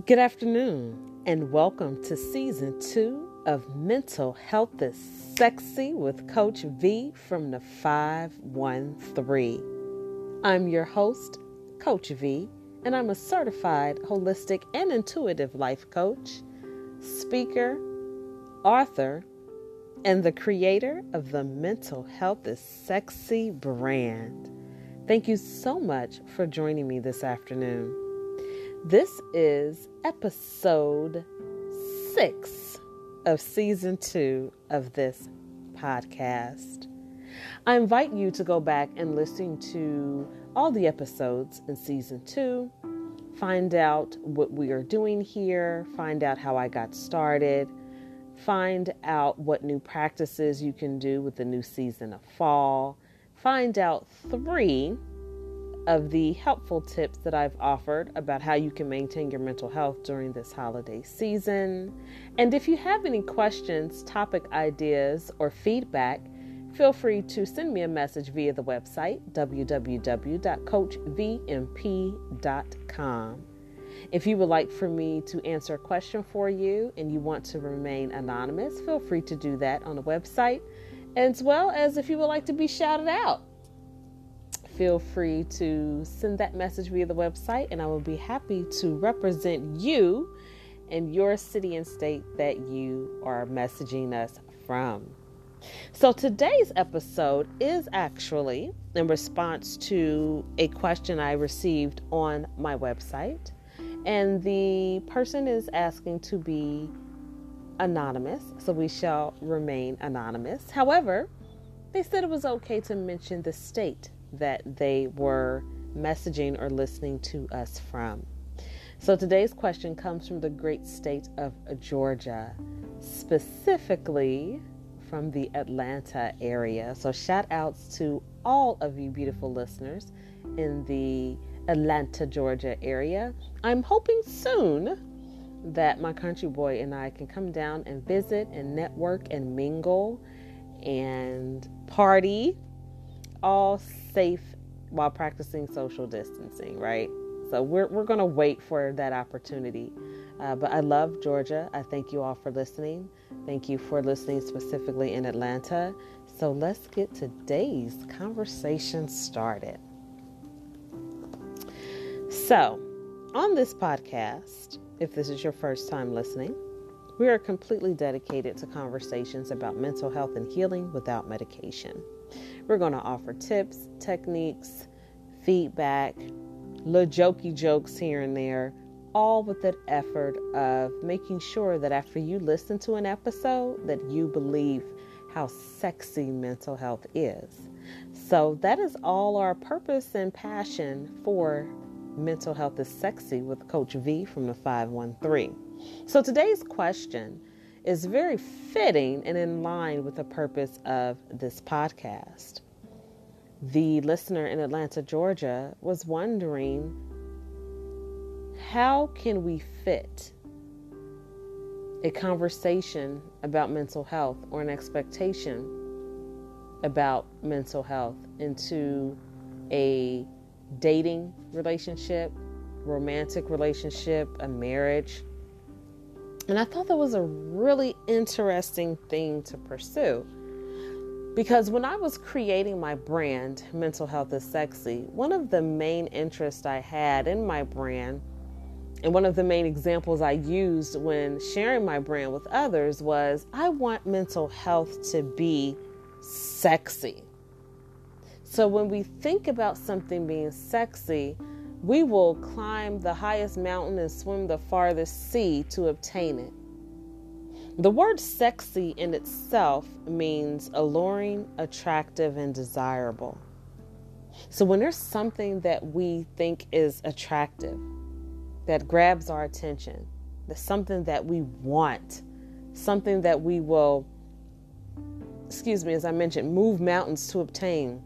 Good afternoon, and welcome to Season 2 of Mental Health is Sexy with Coach V from the 513. I'm your host, Coach V, and I'm a certified holistic and intuitive life coach, speaker, author, and the creator of the Mental Health is Sexy brand. Thank you so much for joining me this afternoon. This is episode 6 of season 2 of this podcast. I invite you to go back and listen to all the episodes in season 2, find out what we are doing here, find out how I got started, find out what new practices you can do with the new season of fall, find out 3 of the helpful tips that I've offered about how you can maintain your mental health during this holiday season. And if you have any questions, topic ideas, or feedback, feel free to send me a message via the website, www.coachvmp.com. If you would like for me to answer a question for you and you want to remain anonymous, feel free to do that on the website, as well as if you would like to be shouted out. Feel free to send that message via the website, and I will be happy to represent you and your city and state that you are messaging us from. So today's episode is actually in response to a question I received on my website, and the person is asking to be anonymous, so we shall remain anonymous. However, they said it was okay to mention the state that they were messaging or listening to us from. So today's question comes from the great state of Georgia, specifically from the Atlanta area. So shout outs to all of you beautiful listeners in the Atlanta, Georgia area. I'm hoping soon that my country boy and I can come down and visit and network and mingle and party, all safe while practicing social distancing, right? So we're going to wait for that opportunity. But I love Georgia. I thank you all for listening. Thank you for listening specifically in Atlanta. So let's get today's conversation started. So on this podcast, if this is your first time listening, we are completely dedicated to conversations about mental health and healing without medication. We're going to offer tips, techniques, feedback, little jokey jokes here and there, all with that effort of making sure that after you listen to an episode, that you believe how sexy mental health is. So that is all our purpose and passion for Mental Health is Sexy with Coach V from the 513. So today's question is very fitting and in line with the purpose of this podcast. The listener in Atlanta, Georgia, was wondering, how can we fit a conversation about mental health or an expectation about mental health into a dating relationship, romantic relationship, a marriage? And I thought that was a really interesting thing to pursue, because when I was creating my brand, Mental Health is Sexy, one of the main interests I had in my brand, and one of the main examples I used when sharing my brand with others, was I want mental health to be sexy. So when we think about something being sexy, we will climb the highest mountain and swim the farthest sea to obtain it. The word sexy in itself means alluring, attractive, and desirable. So when there's something that we think is attractive, that grabs our attention, that's something that we want, something that we will, as I mentioned, move mountains to obtain,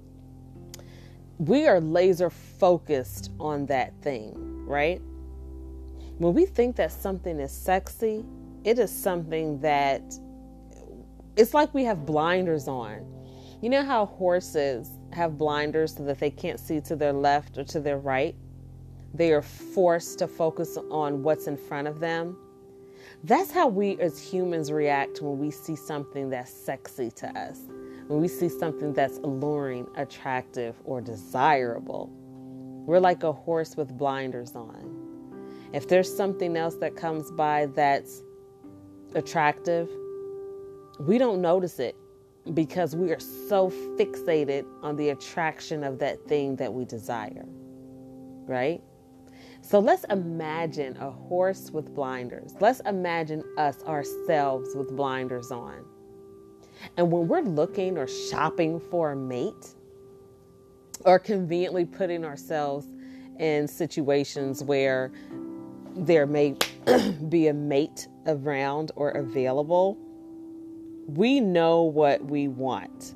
we are laser focused on that thing, right? When we think that something is sexy, it is something that, it's like we have blinders on. You know how horses have blinders so that they can't see to their left or to their right? They are forced to focus on what's in front of them. That's how we as humans react when we see something that's sexy to us, when we see something that's alluring, attractive, or desirable. We're like a horse with blinders on. If there's something else that comes by that's attractive, we don't notice it because we are so fixated on the attraction of that thing that we desire, right? So let's imagine a horse with blinders. Let's imagine us, ourselves, with blinders on. And when we're looking or shopping for a mate, or conveniently putting ourselves in situations where there may be a mate around or available, we know what we want.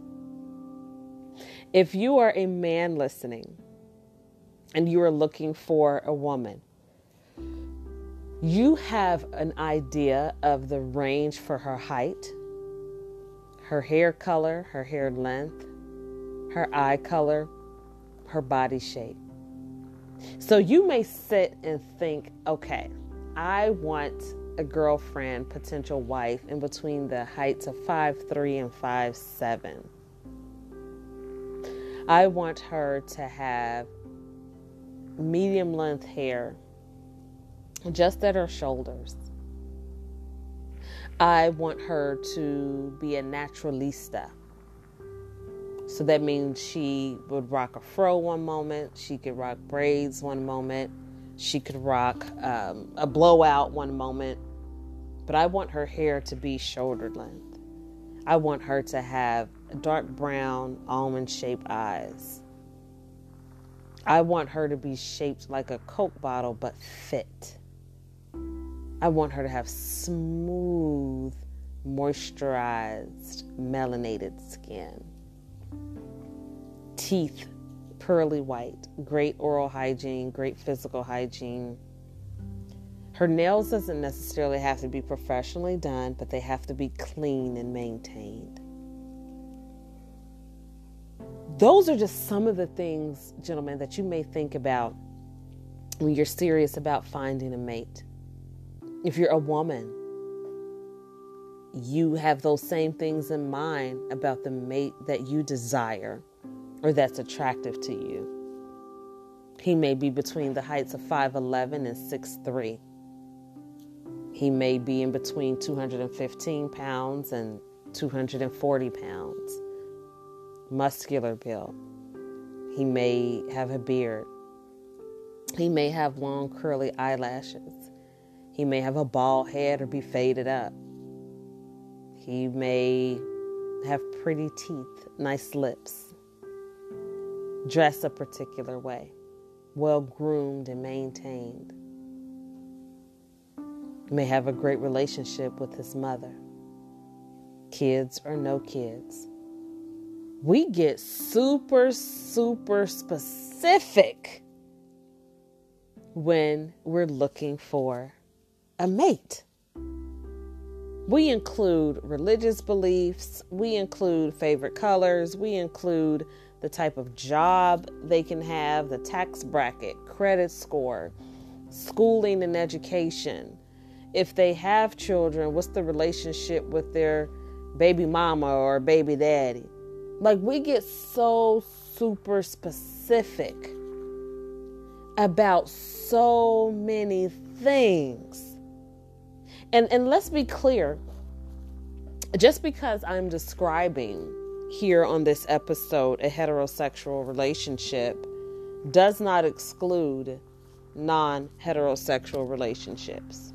If you are a man listening and you are looking for a woman, you have an idea of the range for her height, her hair color, her hair length, her eye color, her body shape. So you may sit and think, okay, I want a girlfriend, potential wife, in between the heights of 5'3" and 5'7". I want her to have medium length hair, just at her shoulders. I want her to be a naturalista. So that means she would rock a fro one moment, she could rock braids one moment, she could rock a blowout one moment. But I want her hair to be shoulder length. I want her to have dark brown, almond-shaped eyes. I want her to be shaped like a Coke bottle, but fit. I want her to have smooth, moisturized, melanated skin. Teeth, pearly white, great oral hygiene, great physical hygiene. Her nails doesn't necessarily have to be professionally done, but they have to be clean and maintained. Those are just some of the things, gentlemen, that you may think about when you're serious about finding a mate. If you're a woman, you have those same things in mind about the mate that you desire or that's attractive to you. He may be between the heights of 5'11" and 6'3". He may be in between 215 pounds and 240 pounds. Muscular build. He may have a beard. He may have long curly eyelashes. He may have a bald head or be faded up. He may have pretty teeth, nice lips. Dress a particular way. Well groomed and maintained. May have a great relationship with his mother. Kids or no kids. We get super specific when we're looking for a mate. We include religious beliefs. We include favorite colors. We include the type of job they can have, the tax bracket, credit score, schooling and education. If they have children, what's the relationship with their baby mama or baby daddy? Like, we get so super specific about so many things. And let's be clear, just because I'm describing here on this episode a heterosexual relationship does not exclude non-heterosexual relationships.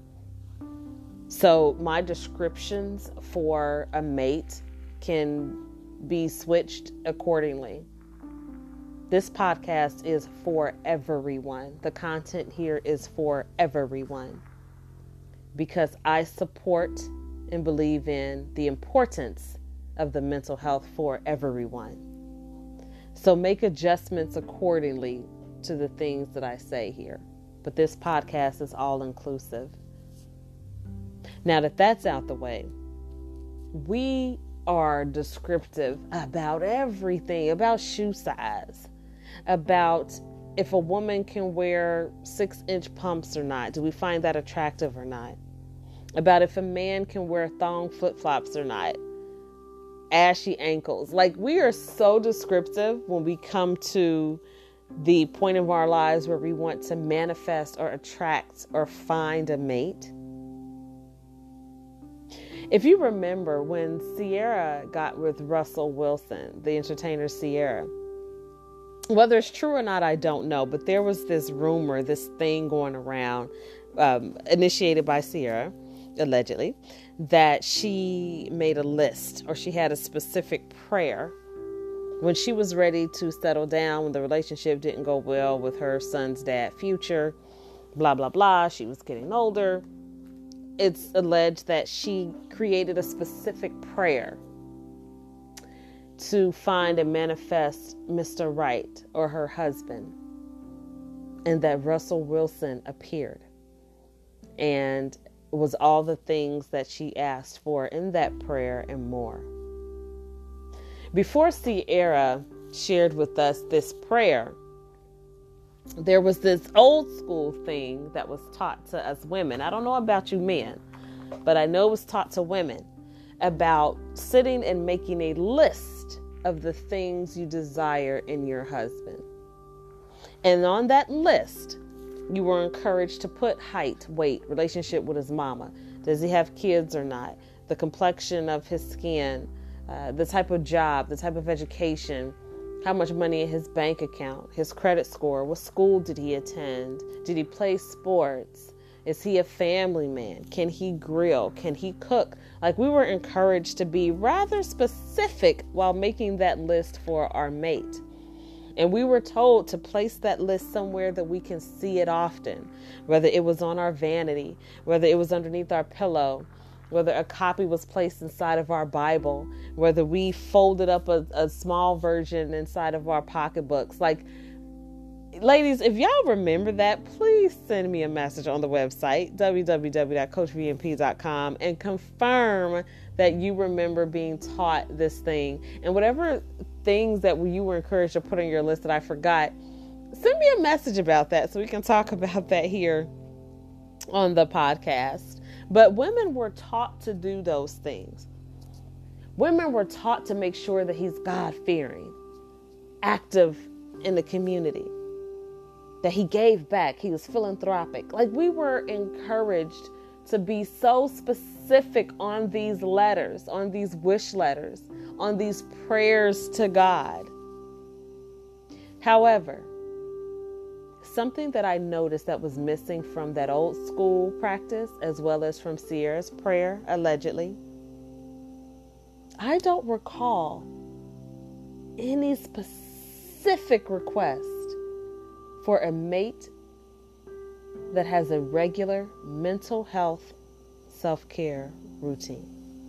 So my descriptions for a mate can be switched accordingly. This podcast is for everyone. The content here is for everyone because I support and believe in the importance of the mental health for everyone. So make adjustments accordingly to the things that I say here. But this podcast is all inclusive. Now that that's out the way, we are descriptive about everything, about shoe size, about if a woman can wear 6-inch pumps or not. Do we find that attractive or not? About if a man can wear thong flip-flops or not. Ashy ankles. Like, we are so descriptive when we come to the point of our lives where we want to manifest or attract or find a mate. If you remember when Ciara got with Russell Wilson, the entertainer Ciara, whether it's true or not, I don't know, but there was this rumor, this thing going around, initiated by Ciara, allegedly, that she made a list, or she had a specific prayer when she was ready to settle down, when the relationship didn't go well with her son's dad, Future, blah, blah, blah. She was getting older. It's alleged that she created a specific prayer to find and manifest Mr. Right, or her husband, and that Russell Wilson appeared and was all the things that she asked for in that prayer and more. Before Ciara shared with us this prayer, there was this old school thing that was taught to us women. I don't know about you men, but I know it was taught to women about sitting and making a list of the things you desire in your husband. And on that list, you were encouraged to put height, weight, relationship with his mama. Does he have kids or not? The complexion of his skin, the type of job, the type of education, how much money in his bank account, his credit score, what school did he attend? Did he play sports? Is he a family man? Can he grill? Can he cook? Like, we were encouraged to be rather specific while making that list for our mate. And we were told to place that list somewhere that we can see it often, whether it was on our vanity, whether it was underneath our pillow, whether a copy was placed inside of our Bible, whether we folded up a small version inside of our pocketbooks. Like, ladies, if y'all remember that, please send me a message on the website, www.coachvmp.com, and confirm that you remember being taught this thing. And whatever things that you were encouraged to put on your list that I forgot, send me a message about that so we can talk about that here on the podcast. But women were taught to do those things. Women were taught to make sure that he's God-fearing, active in the community, that he gave back, he was philanthropic. Like, we were encouraged to be so specific on these letters, on these wish letters, on these prayers to God. However, something that I noticed that was missing from that old school practice, as well as from Ciara's prayer, allegedly, I don't recall any specific request for a mate that has a regular mental health self-care routine.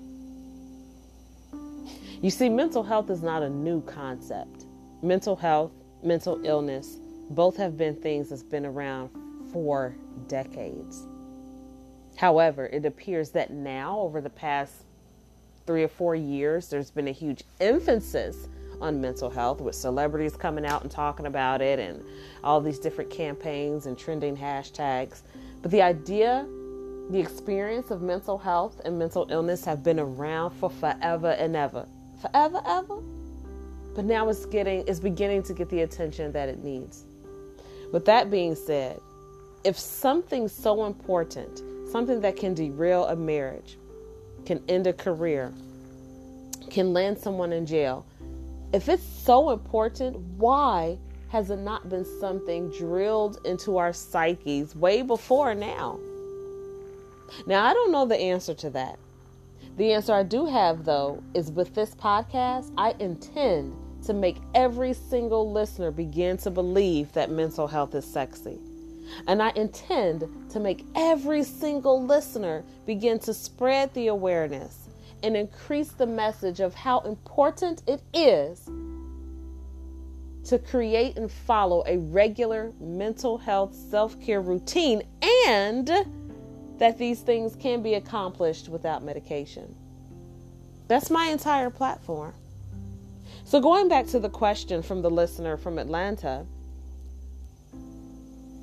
You see, mental health is not a new concept. Mental health, mental illness, both have been things that's been around for decades. However, it appears that now, over the past 3 or 4 years, there's been a huge emphasis on mental health, with celebrities coming out and talking about it, and all these different campaigns and trending hashtags. But the idea, the experience of mental health and mental illness have been around for forever and ever. Forever, ever? But now it's beginning to get the attention that it needs. With that being said, if something so important, something that can derail a marriage, can end a career, can land someone in jail, if it's so important, why has it not been something drilled into our psyches way before now? Now, I don't know the answer to that. The answer I do have, though, is with this podcast, I intend to make every single listener begin to believe that mental health is sexy. And I intend to make every single listener begin to spread the awareness and increase the message of how important it is to create and follow a regular mental health self-care routine, and that these things can be accomplished without medication. That's my entire platform. So going back to the question from the listener from Atlanta,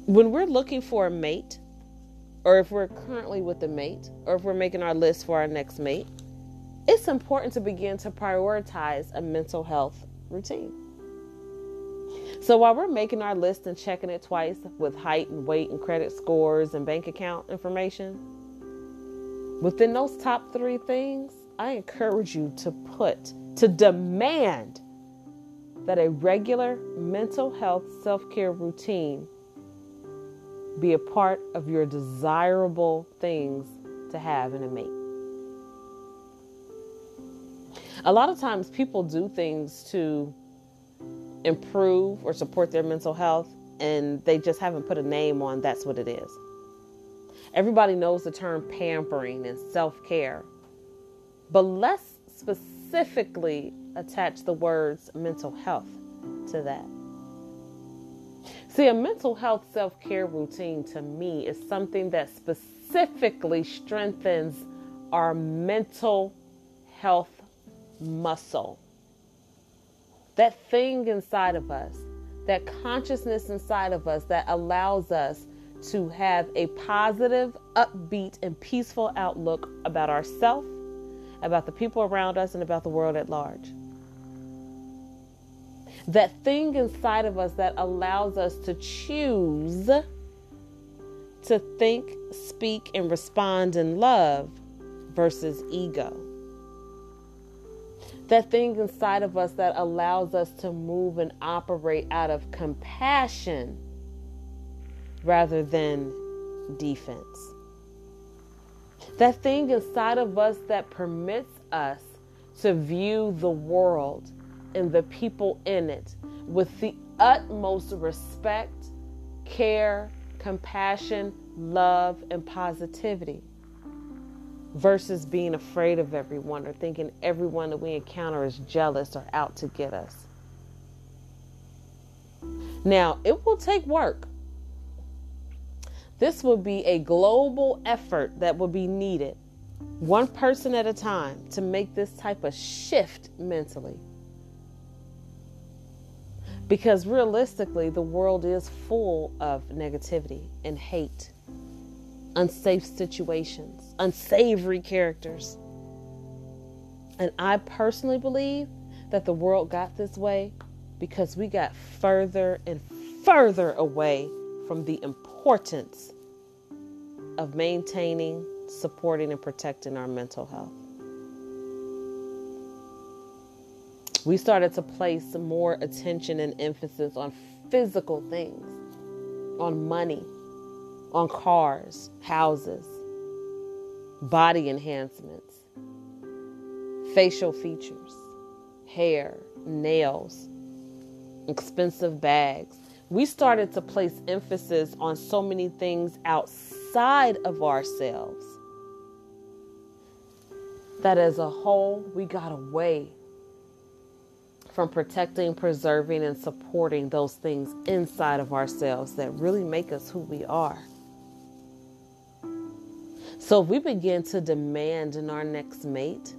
When we're looking for a mate, or if we're currently with a mate, or if we're making our list for our next mate, it's important to begin to prioritize a mental health routine. So while we're making our list and checking it twice with height and weight and credit scores and bank account information, within those top 3 things, I encourage you to demand that a regular mental health self-care routine be a part of your desirable things to have in a mate. A lot of times people do things to improve or support their mental health, and they just haven't put a name on that's what it is. Everybody knows the term pampering and self-care, but let's specifically attach the words mental health to that. See, a mental health self-care routine to me is something that specifically strengthens our mental health muscle. That thing inside of us, that consciousness inside of us that allows us to have a positive, upbeat, and peaceful outlook about ourselves, about the people around us, and about the world at large. That thing inside of us that allows us to choose to think, speak, and respond in love versus ego. That thing inside of us that allows us to move and operate out of compassion rather than defense. That thing inside of us that permits us to view the world and the people in it with the utmost respect, care, compassion, love, and positivity, versus being afraid of everyone or thinking everyone that we encounter is jealous or out to get us. Now, it will take work. This will be a global effort that will be needed, one person at a time, to make this type of shift mentally. Because realistically, the world is full of negativity and hate, unsafe situations, unsavory characters. And I personally believe that the world got this way because we got further and further away from the importance of maintaining, supporting, and protecting our mental health. We started to place more attention and emphasis on physical things, on money, on cars, houses, body enhancements, facial features, hair, nails, expensive bags. We started to place emphasis on so many things outside of ourselves that as a whole, we got away from protecting, preserving, and supporting those things inside of ourselves that really make us who we are. So if we begin to demand in our next mate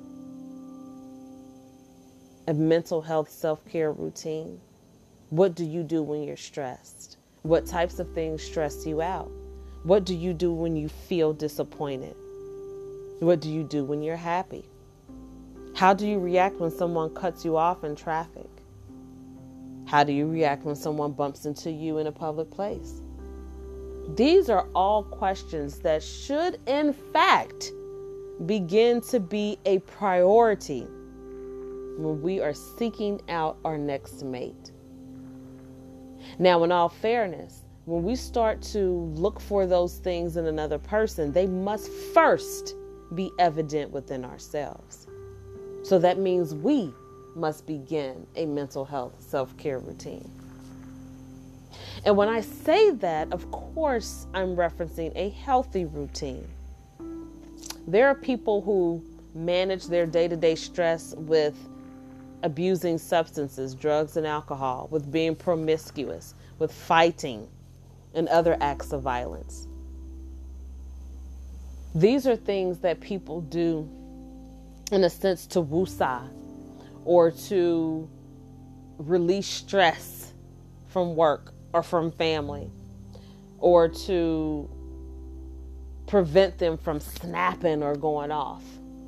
a mental health self-care routine, what do you do when you're stressed? What types of things stress you out? What do you do when you feel disappointed? What do you do when you're happy? How do you react when someone cuts you off in traffic? How do you react when someone bumps into you in a public place? These are all questions that should, in fact, begin to be a priority when we are seeking out our next mate. Now, in all fairness, when we start to look for those things in another person, they must first be evident within ourselves. So that means we must begin a mental health self-care routine. And when I say that, of course, I'm referencing a healthy routine. There are people who manage their day-to-day stress with abusing substances, drugs, and alcohol, with being promiscuous, with fighting, and other acts of violence. These are things that people do in a sense to woosah or to release stress from work or from family. or to prevent them from snapping or going off.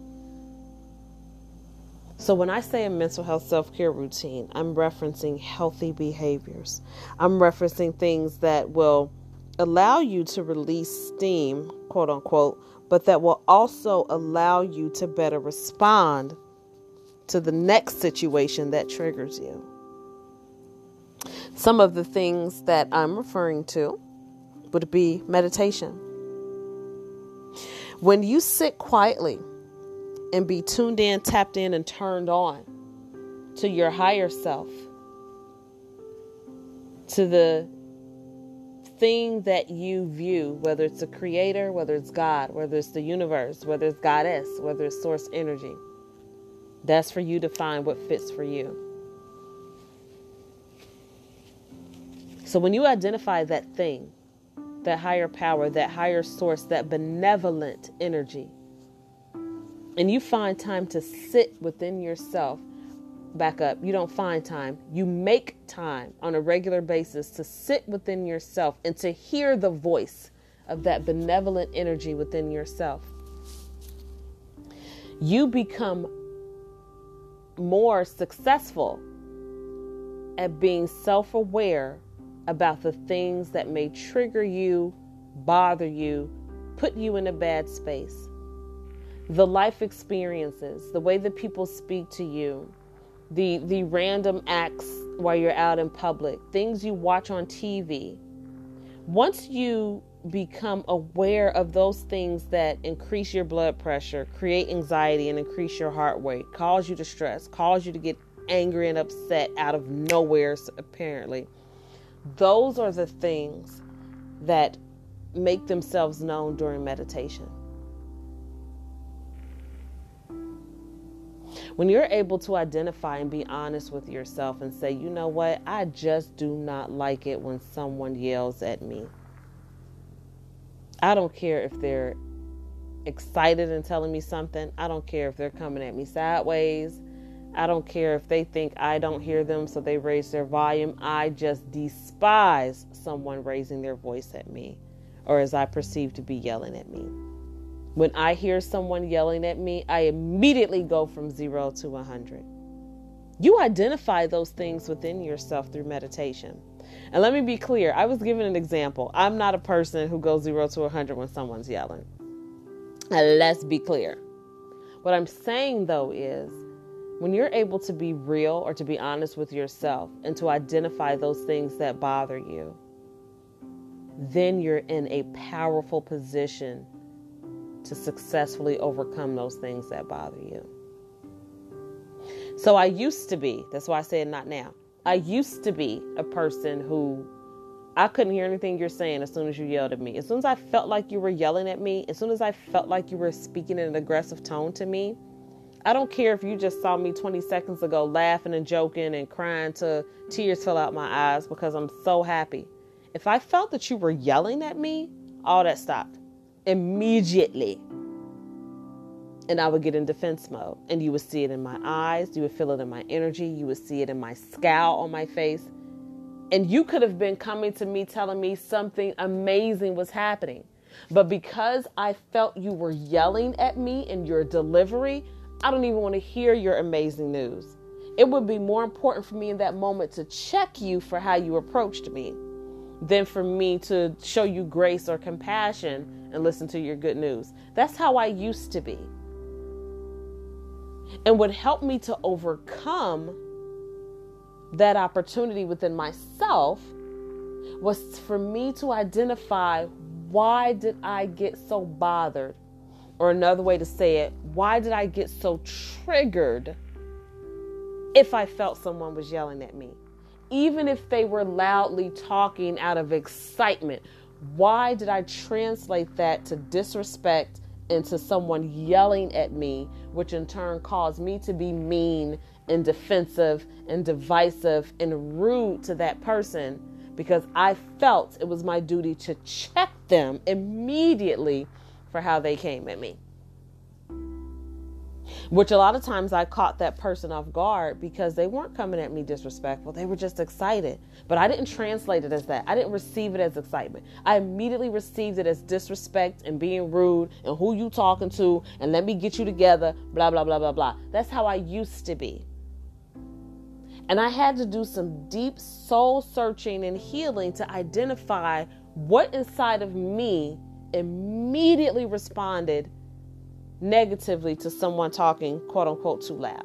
So when I say a mental health self-care routine, I'm referencing healthy behaviors. I'm referencing things that will allow you to release steam, quote unquote, but that will also allow you to better respond to the next situation that triggers you. Some of the things that I'm referring to would be meditation. When you sit quietly and be tuned in, tapped in, and turned on to your higher self, to the thing that you view, whether it's a creator, whether it's God, whether it's the universe, whether it's goddess, whether it's source energy, that's for you to find what fits for you. So when you identify that thing, that higher power, that higher source, that benevolent energy, and you find time to sit within yourself, back up, you don't find time, you make time on a regular basis to sit within yourself and to hear the voice of that benevolent energy within yourself. You become more successful at being self-aware about the things that may trigger you, bother you, put you in a bad space. The life experiences, the way that people speak to you, the random acts while you're out in public, things you watch on TV. Once you become aware of those things that increase your blood pressure, create anxiety and increase your heart rate, cause you to stress, cause you to get angry and upset out of nowhere, apparently. Those are the things that make themselves known during meditation. When you're able to identify and be honest with yourself and say, you know what, I just do not like it when someone yells at me. I don't care if they're excited and telling me something. I don't care if they're coming at me sideways. I don't care if they think I don't hear them, so they raise their volume. I just despise someone raising their voice at me, or as I perceive to be yelling at me. When I hear someone yelling at me, I immediately go from 0 to 100. You identify those things within yourself through meditation. And let me be clear, I was given an example. I'm not a person who goes 0 to 100 when someone's yelling. Let's be clear. What I'm saying, though, is when you're able to be real or to be honest with yourself and to identify those things that bother you, then you're in a powerful position to successfully overcome those things that bother you. So I used to be, that's why I said not now. I used to be a person who I couldn't hear anything you're saying as soon as you yelled at me. As soon as I felt like you were yelling at me, as soon as I felt like you were speaking in an aggressive tone to me, I don't care if you just saw me 20 seconds ago laughing and joking and crying till tears fell out my eyes because I'm so happy. If I felt that you were yelling at me, all that stopped immediately. And I would get in defense mode, and you would see it in my eyes. You would feel it in my energy. You would see it in my scowl on my face. And you could have been coming to me telling me something amazing was happening. But because I felt you were yelling at me in your delivery, I don't even want to hear your amazing news. It would be more important for me in that moment to check you for how you approached me than for me to show you grace or compassion and listen to your good news. That's how I used to be. And what helped me to overcome that opportunity within myself was for me to identify, why did I get so bothered? Or another way to say it, why did I get so triggered if I felt someone was yelling at me? Even if they were loudly talking out of excitement, why did I translate that to disrespect into someone yelling at me, which in turn caused me to be mean and defensive and divisive and rude to that person because I felt it was my duty to check them immediately for how they came at me. which a lot of times I caught that person off guard because they weren't coming at me disrespectful. They were just excited. But I didn't translate it as that. I didn't receive it as excitement. I immediately received it as disrespect and being rude and who you talking to and let me get you together, blah, blah, blah, blah, blah. That's how I used to be. And I had to do some deep soul searching and healing to identify what inside of me immediately responded negatively to someone talking, quote unquote, too loud.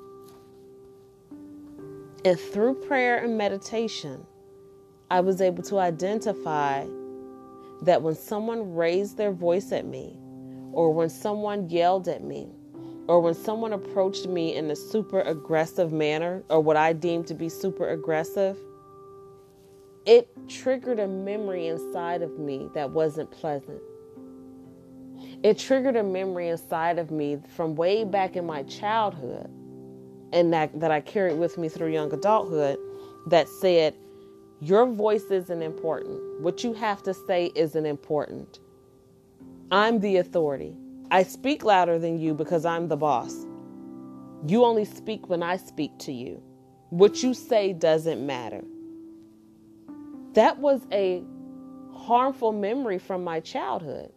And through prayer and meditation, I was able to identify that when someone raised their voice at me, or when someone yelled at me, or when someone approached me in a super aggressive manner, or what I deemed to be super aggressive, it triggered a memory inside of me that wasn't pleasant. It triggered a memory inside of me from way back in my childhood, and that I carried with me through young adulthood, that said, your voice isn't important. What you have to say isn't important. I'm the authority. I speak louder than you because I'm the boss. You only speak when I speak to you. What you say doesn't matter. That was a harmful memory from my childhood.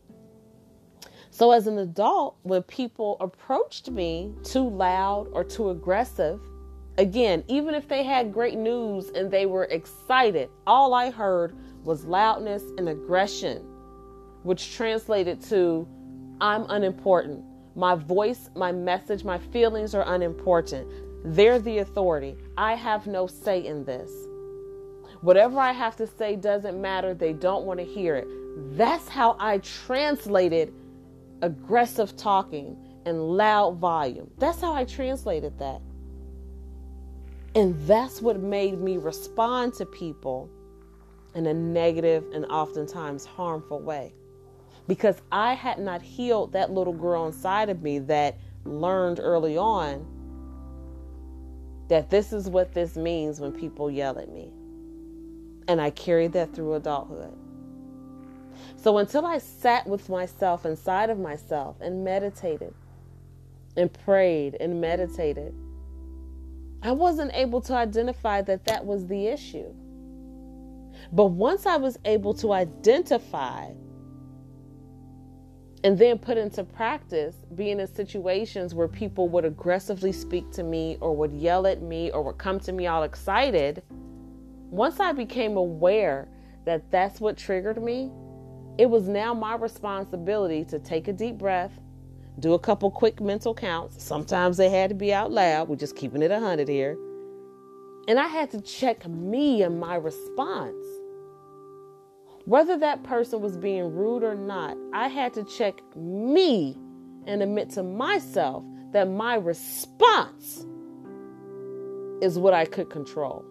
So as an adult, when people approached me too loud or too aggressive, again, even if they had great news and they were excited, all I heard was loudness and aggression, which translated to, I'm unimportant. My voice, my message, my feelings are unimportant. They're the authority. I have no say in this. Whatever I have to say doesn't matter. They don't want to hear it. That's how I translated aggressive talking and loud volume. That's how I translated that. And that's what made me respond to people in a negative and oftentimes harmful way. Because I had not healed that little girl inside of me that learned early on that this is what this means when people yell at me. And I carried that through adulthood. So until I sat with myself inside of myself and meditated and prayed and meditated, I wasn't able to identify that that was the issue. But once I was able to identify and then put into practice being in situations where people would aggressively speak to me or would yell at me or would come to me all excited, once I became aware that that's what triggered me, it was now my responsibility to take a deep breath, do a couple quick mental counts. Sometimes they had to be out loud. We're just keeping it 100 here. And I had to check me and my response. Whether that person was being rude or not, I had to check me and admit to myself that my response is what I could control.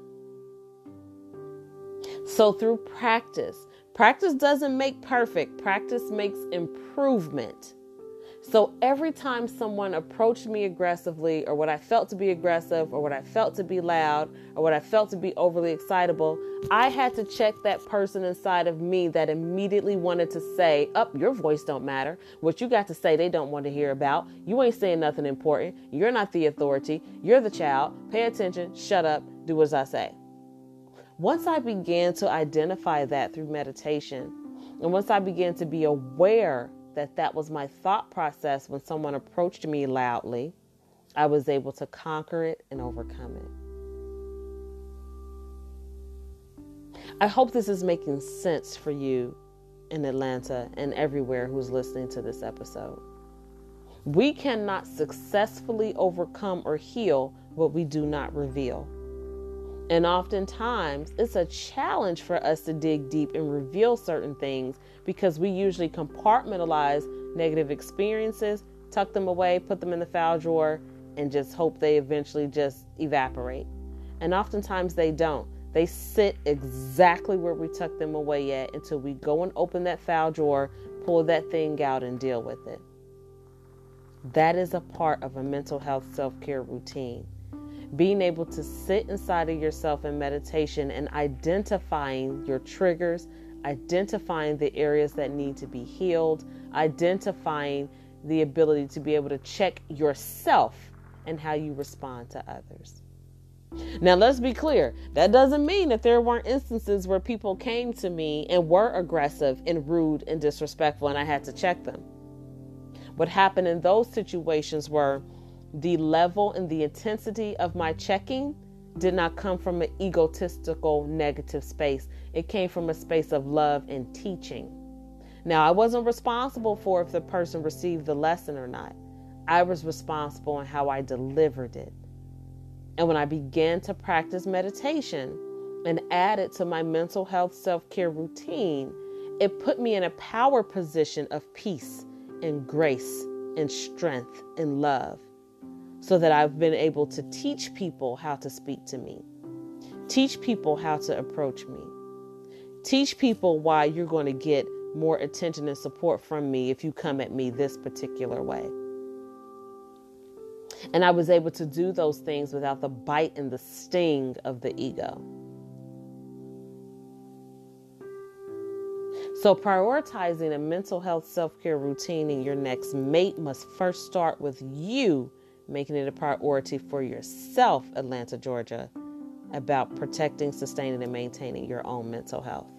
So through practice doesn't make perfect. Practice makes improvement. So every time someone approached me aggressively, or what I felt to be aggressive, or what I felt to be loud, or what I felt to be overly excitable, I had to check that person inside of me that immediately wanted to say, your voice don't matter. What you got to say, they don't want to hear about. You ain't saying nothing important. You're not the authority. You're the child. Pay attention. Shut up. Do as I say. Once I began to identify that through meditation, and once I began to be aware that that was my thought process when someone approached me loudly, I was able to conquer it and overcome it. I hope this is making sense for you in Atlanta and everywhere who's listening to this episode. We cannot successfully overcome or heal what we do not reveal. And oftentimes, it's a challenge for us to dig deep and reveal certain things because we usually compartmentalize negative experiences, tuck them away, put them in the file drawer, and just hope they eventually just evaporate. And oftentimes they don't. They sit exactly where we tuck them away at until we go and open that file drawer, pull that thing out, and deal with it. That is a part of a mental health self-care routine. Being able to sit inside of yourself in meditation and identifying your triggers, identifying the areas that need to be healed, identifying the ability to be able to check yourself and how you respond to others. Now, let's be clear. That doesn't mean that there weren't instances where people came to me and were aggressive and rude and disrespectful, and I had to check them. What happened in those situations were the level and the intensity of my checking did not come from an egotistical negative space. It came from a space of love and teaching. Now, I wasn't responsible for if the person received the lesson or not. I was responsible in how I delivered it. And when I began to practice meditation and add it to my mental health self-care routine, it put me in a power position of peace and grace and strength and love, so that I've been able to teach people how to speak to me, teach people how to approach me, teach people why you're going to get more attention and support from me if you come at me this particular way. And I was able to do those things without the bite and the sting of the ego. So prioritizing a mental health self-care routine in your next mate must first start with you making it a priority for yourself, Atlanta, Georgia, about protecting, sustaining, and maintaining your own mental health.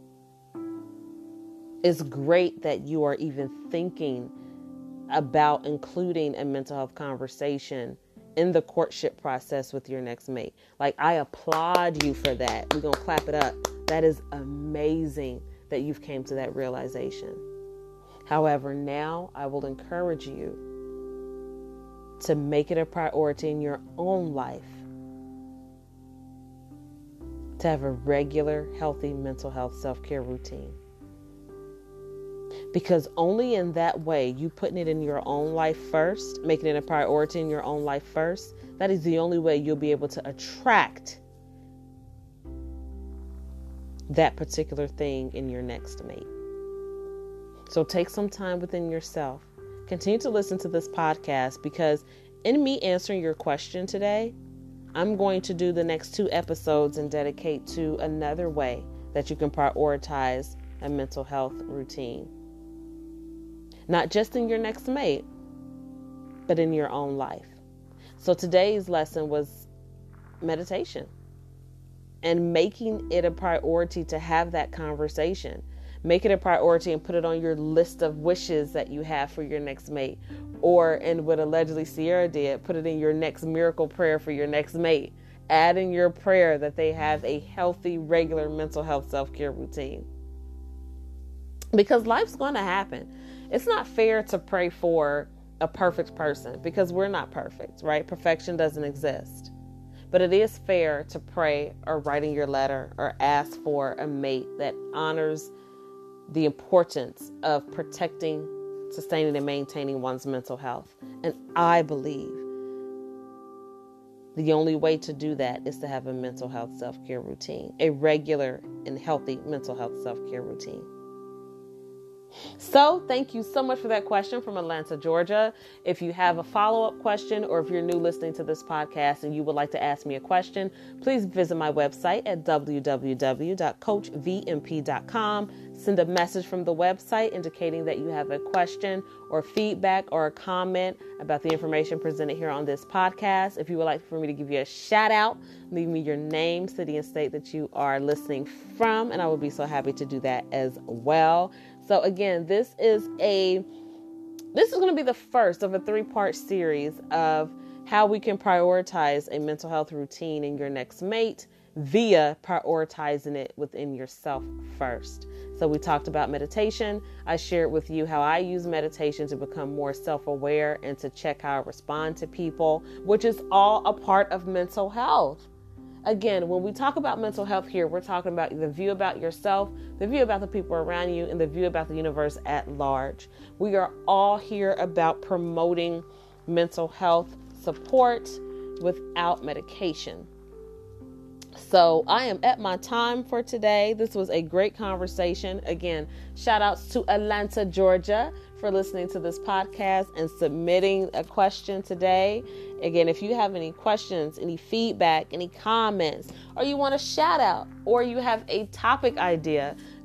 It's great that you are even thinking about including a mental health conversation in the courtship process with your next mate. Like, I applaud you for that. We're going to clap it up. That is amazing that you've came to that realization. However, now I will encourage you to make it a priority in your own life to have a regular, healthy mental health self-care routine. Because only in that way, you putting it in your own life first, making it a priority in your own life first, that is the only way you'll be able to attract that particular thing in your next mate. So take some time within yourself. Continue to listen to this podcast, because in me answering your question today, I'm going to do the next 2 episodes and dedicate to another way that you can prioritize a mental health routine. Not just in your next mate, but in your own life. So today's lesson was meditation and making it a priority to have that conversation. Make it a priority and put it on your list of wishes that you have for your next mate. Or, and what allegedly Sierra did, put it in your next miracle prayer for your next mate. Add in your prayer that they have a healthy, regular mental health self-care routine. Because life's going to happen. It's not fair to pray for a perfect person, because we're not perfect, right? Perfection doesn't exist. But it is fair to pray or write in your letter or ask for a mate that honors the importance of protecting, sustaining, and maintaining one's mental health. And I believe the only way to do that is to have a mental health self-care routine, a regular and healthy mental health self-care routine. So thank you so much for that question from Atlanta, Georgia. If you have a follow-up question, or if you're new listening to this podcast and you would like to ask me a question, please visit my website at www.coachvmp.com. Send a message from the website indicating that you have a question or feedback or a comment about the information presented here on this podcast. If you would like for me to give you a shout out, leave me your name, city, and state that you are listening from, and I would be so happy to do that as well. So again, this is going to be the first of a 3-part series of how we can prioritize a mental health routine in your next mate via prioritizing it within yourself first. So we talked about meditation. I shared with you how I use meditation to become more self-aware and to check how I respond to people, which is all a part of mental health. Again, when we talk about mental health here, we're talking about the view about yourself, the view about the people around you, and the view about the universe at large. We are all here about promoting mental health support without medication. So I am at my time for today. This was a great conversation. Again, shout outs to Atlanta, Georgia for listening to this podcast and submitting a question today. Again, if you have any questions, any feedback, any comments, or you want a shout out, or you have a topic idea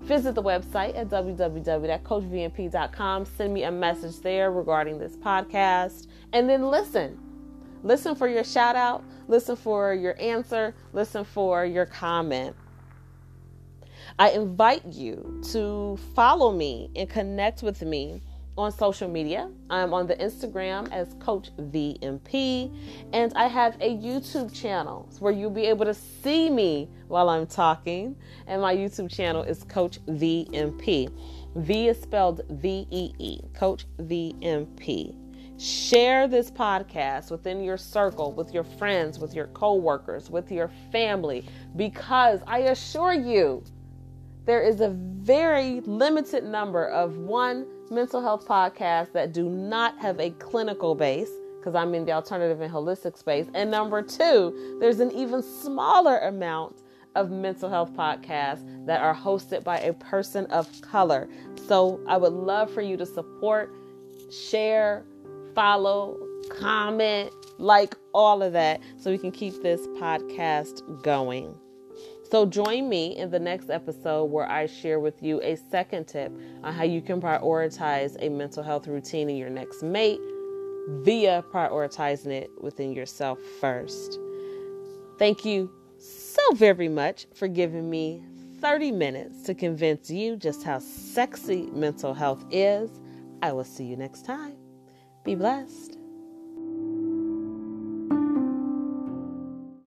visit the website at www.coachvmp.com. Send me a message there regarding this podcast. And then listen. Listen for your shout out. Listen for your answer. Listen for your comment. I invite you to follow me and connect with me on social media. I'm on the Instagram as Coach VMP, and I have a YouTube channel where you'll be able to see me while I'm talking. And my YouTube channel is Coach VMP. V is spelled VEE, Coach VMP. Share this podcast within your circle, with your friends, with your coworkers, with your family, because I assure you, there is a very limited number of mental health podcasts that do not have a clinical base, because I'm in the alternative and holistic space. And number two, there's an even smaller amount of mental health podcasts that are hosted by a person of color. So I would love for you to support, share, follow, comment, like all of that, so we can keep this podcast going. So join me in the next episode where I share with you a second tip on how you can prioritize a mental health routine in your next mate via prioritizing it within yourself first. Thank you so very much for giving me 30 minutes to convince you just how sexy mental health is. I will see you next time. Be blessed.